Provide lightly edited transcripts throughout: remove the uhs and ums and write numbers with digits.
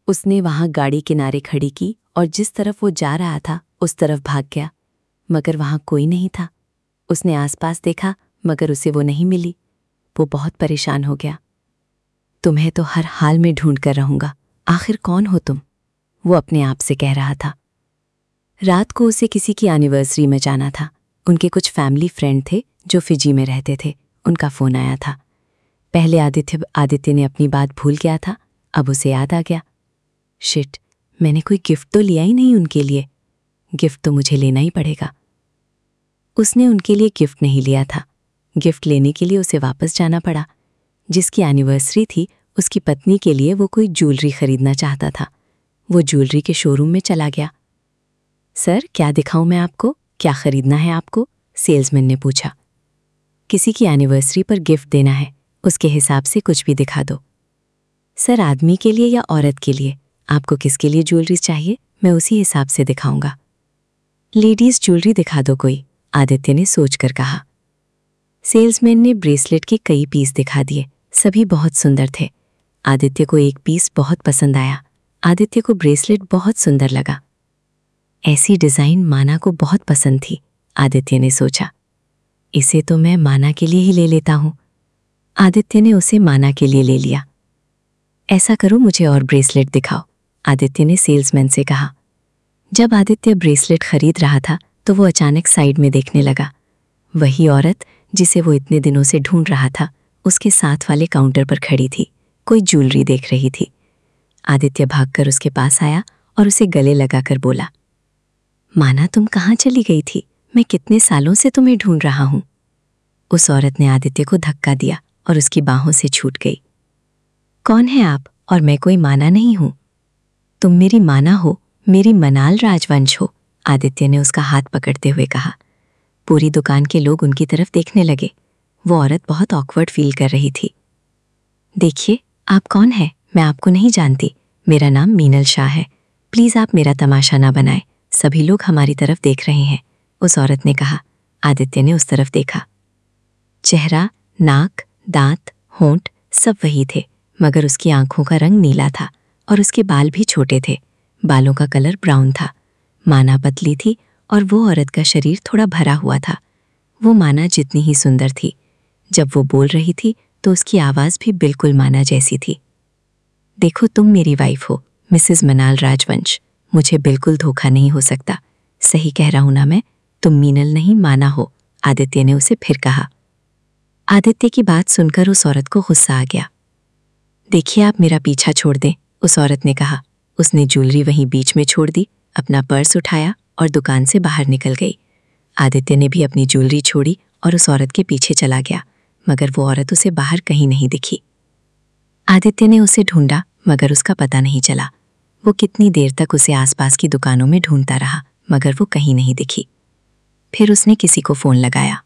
उसने वहां गाड़ी किनारे खड़ी की और जिस तरफ वो जा रहा था उस तरफ भाग गया, मगर वहां कोई नहीं था। उसने आसपास देखा मगर उसे वो नहीं मिली। वो बहुत परेशान हो गया। तुम्हें तो हर हाल में ढूंढ कर रहूंगा, आखिर कौन हो तुम? वो अपने आप से कह रहा था। रात को उसे किसी की एनिवर्सरी में जाना था। उनके कुछ फैमिली फ्रेंड थे जो फिजी में रहते थे। उनका फ़ोन आया था। पहले आदित्य ने अपनी बात भूल गया था, अब उसे याद आ गया। शिट, मैंने कोई गिफ्ट तो लिया ही नहीं उनके लिए। गिफ्ट तो मुझे लेना ही पड़ेगा। उसने उनके लिए गिफ्ट नहीं लिया था। गिफ्ट लेने के लिए उसे वापस जाना पड़ा। जिसकी एनिवर्सरी थी उसकी पत्नी के लिए वो कोई ज्वेलरी खरीदना चाहता था। वो ज्वेलरी के शोरूम में चला गया। सर, क्या दिखाऊं मैं आपको? क्या खरीदना है आपको? सेल्समैन ने पूछा। किसी की एनिवर्सरी पर गिफ्ट देना है, उसके हिसाब से कुछ भी दिखा दो। सर, आदमी के लिए या औरत के लिए? आपको किसके लिए ज्वेलरी चाहिए, मैं उसी हिसाब से दिखाऊंगा। लेडीज ज्वेलरी दिखा दो कोई, आदित्य ने सोचकर कहा। सेल्समैन ने ब्रेसलेट के कई पीस दिखा दिए। सभी बहुत सुंदर थे। आदित्य को एक पीस बहुत पसंद आया। आदित्य को ब्रेसलेट बहुत सुंदर लगा। ऐसी डिज़ाइन माना को बहुत पसंद थी। आदित्य ने सोचा, इसे तो मैं माना के लिए ही ले लेता हूं। आदित्य ने उसे माना के लिए ले लिया। ऐसा करो, मुझे और ब्रेसलेट दिखाओ, आदित्य ने सेल्समैन से कहा। जब आदित्य ब्रेसलेट खरीद रहा था तो वो अचानक साइड में देखने लगा। वही औरत जिसे वो इतने दिनों से ढूंढ रहा था उसके साथ वाले काउंटर पर खड़ी थी, कोई ज्वेलरी देख रही थी। आदित्य भागकर उसके पास आया और उसे गले लगाकर बोला, माना, तुम कहाँ चली गई थी? मैं कितने सालों से तुम्हें ढूंढ रहा हूं। उस औरत ने आदित्य को धक्का दिया और उसकी बाहों से छूट गई। कौन है आप? और मैं कोई माना नहीं हूं। तुम मेरी माना हो, मेरी मनाल राजवंश हो, आदित्य ने उसका हाथ पकड़ते हुए कहा। पूरी दुकान के लोग उनकी तरफ देखने लगे। वो औरत बहुत ऑकवर्ड फील कर रही थी। देखिए, आप कौन हैं? मैं आपको नहीं जानती। मेरा नाम मीनल शाह है। प्लीज़ आप मेरा तमाशा ना बनाएं। सभी लोग हमारी तरफ देख रहे हैं, उस औरत ने कहा। आदित्य ने उस तरफ देखा। चेहरा, नाक, दांत, होंठ सब वही थे, मगर उसकी आंखों का रंग नीला था और उसके बाल भी छोटे थे। बालों का कलर ब्राउन था। माना पतली थी और वो औरत का शरीर थोड़ा भरा हुआ था। वो माना जितनी ही सुंदर थी। जब वो बोल रही थी तो उसकी आवाज़ भी बिल्कुल माना जैसी थी। देखो, तुम मेरी वाइफ हो, मिसेस मनाल राजवंश। मुझे बिल्कुल धोखा नहीं हो सकता। सही कह रहा हूं ना मैं? तुम मीनल नहीं, माना हो, आदित्य ने उसे फिर कहा। आदित्य की बात सुनकर उस औरत को गुस्सा आ गया। देखिए, आप मेरा पीछा छोड़ दें, उस औरत ने कहा। उसने ज्वेलरी वहीं बीच में छोड़ दी, अपना पर्स उठाया और दुकान से बाहर निकल गई। आदित्य ने भी अपनी ज्वेलरी छोड़ी और उस औरत के पीछे चला गया, मगर वो औरत उसे बाहर कहीं नहीं दिखी। आदित्य ने उसे ढूंढा मगर उसका पता नहीं चला। वो कितनी देर तक उसे आसपास की दुकानों में ढूंढता रहा, मगर वो कहीं नहीं दिखी। फिर उसने किसी को फ़ोन लगाया।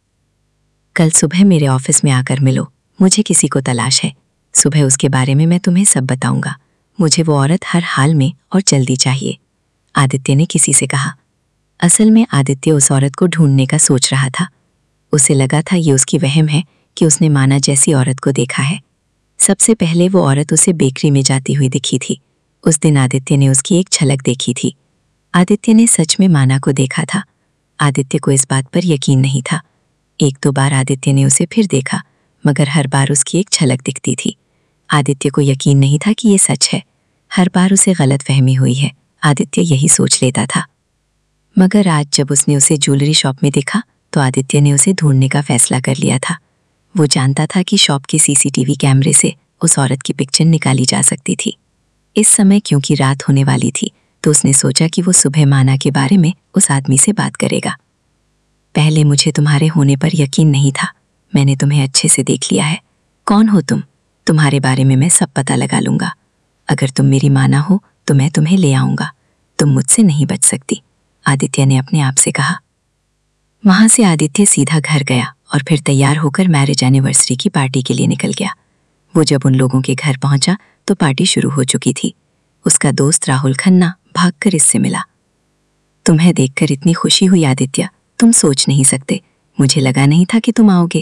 कल सुबह मेरे ऑफिस में आकर मिलो, मुझे किसी को तलाश है। सुबह उसके बारे में मैं तुम्हें सब बताऊंगा। मुझे वो औरत हर हाल में और जल्दी चाहिए, आदित्य ने किसी से कहा। असल में आदित्य उस औरत को ढूंढने का सोच रहा था। उसे लगा था ये उसकी वहम है कि उसने माना जैसी औरत को देखा है। सबसे पहले वो औरत उसे बेकरी में जाती हुई दिखी थी। उस दिन आदित्य ने उसकी एक झलक देखी थी। आदित्य ने सच में माना को देखा था। आदित्य को इस बात पर यकीन नहीं था। एक दो बार आदित्य ने उसे फिर देखा, मगर हर बार उसकी एक झलक दिखती थी। आदित्य को यकीन नहीं था कि ये सच है। हर बार उसे गलतफहमी हुई है, आदित्य यही सोच लेता था। मगर आज जब उसने उसे ज्वेलरी शॉप में देखा तो आदित्य ने उसे ढूंढने का फैसला कर लिया था। वो जानता था कि शॉप के सीसीटीवी कैमरे से उस औरत की पिक्चर निकाली जा सकती थी। इस समय क्योंकि रात होने वाली थी तो उसने सोचा कि वो सुबह माना के बारे में उस आदमी से बात करेगा। पहले मुझे तुम्हारे होने पर यकीन नहीं था। मैंने तुम्हें अच्छे से देख लिया है। कौन हो तुम? तुम्हारे बारे में मैं सब पता लगा लूंगा। अगर तुम मेरी माना हो तो मैं तुम्हें ले आऊंगा। तुम मुझसे नहीं बच सकती, आदित्य ने अपने आप से कहा। वहां से आदित्य सीधा घर गया और फिर तैयार होकर मैरिज एनिवर्सरी की पार्टी के लिए निकल गया। वो जब उन लोगों के घर पहुंचा तो पार्टी शुरू हो चुकी थी। उसका दोस्त राहुल खन्ना भागकर इससे मिला। तुम्हें देखकर इतनी खुशी हुई आदित्य, तुम सोच नहीं सकते। मुझे लगा नहीं था कि तुम आओगे।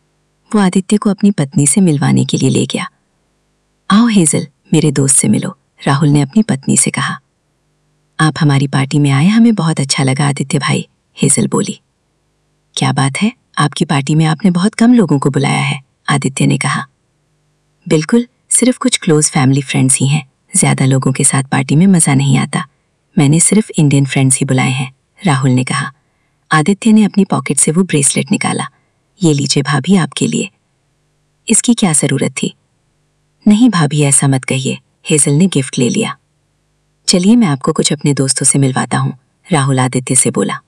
वो आदित्य को अपनी पत्नी से मिलवाने के लिए ले गया। आओ हेजल, मेरे दोस्त से मिलो, राहुल ने अपनी पत्नी से कहा। आप हमारी पार्टी में आए, हमें बहुत अच्छा लगा आदित्य भाई, हेजल बोली। क्या बात है, आपकी पार्टी में आपने बहुत कम लोगों को बुलाया है, आदित्य ने कहा। बिल्कुल, सिर्फ कुछ क्लोज फैमिली फ्रेंड्स ही हैं, ज्यादा लोगों के साथ पार्टी में मजा नहीं आता। मैंने सिर्फ इंडियन फ्रेंड्स ही बुलाए हैं, राहुल ने कहा। आदित्य ने अपनी पॉकेट से वो ब्रेसलेट निकाला। ये लीजिए भाभी, आपके लिए। इसकी क्या जरूरत थी? नहीं भाभी, ऐसा मत कहिए, हेजल ने गिफ्ट ले लिया। चलिए मैं आपको कुछ अपने दोस्तों से मिलवाता हूँ, राहुल आदित्य से बोला।